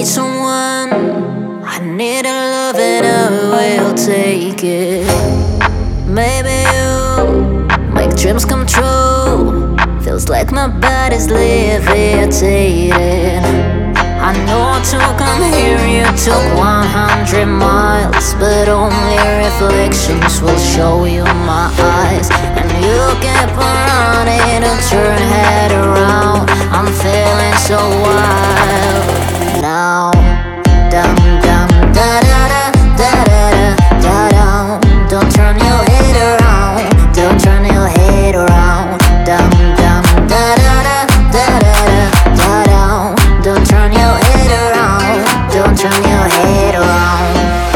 someone. I need a love and I will take it. Maybe you make dreams come true. Feels like my body's levitating. I know to come here you took 100 miles, but only reflections will show you my eyes. And you keep on running to turn head around. I'm feeling so wild now. Dum dum da da da da da da da. Don't turn your head around. Don't turn your head around. Dum dum da da da da da da da. Don't turn your head around. Don't turn your head around.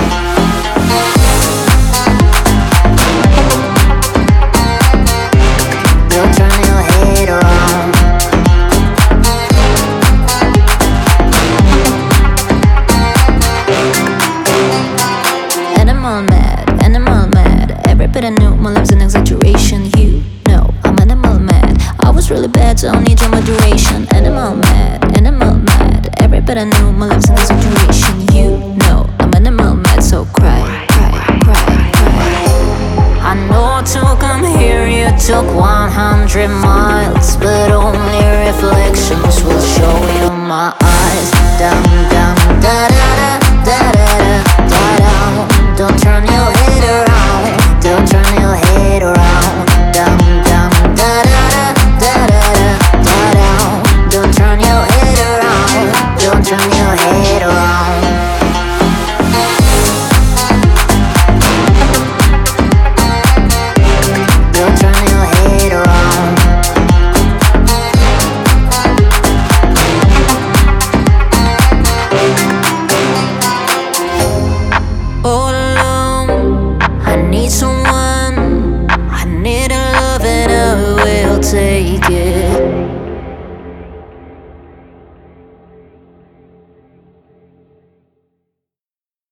Don't turn your head around. Animal mad. Every bit I knew my love's an exaggeration. You know I'm animal mad. I was really bad, so I need your moderation. Animal mad, animal mad. Every bit I knew my love's an exaggeration. You know I'm animal mad, so cry, cry, cry, cry. I know to come here you took 100 miles, but only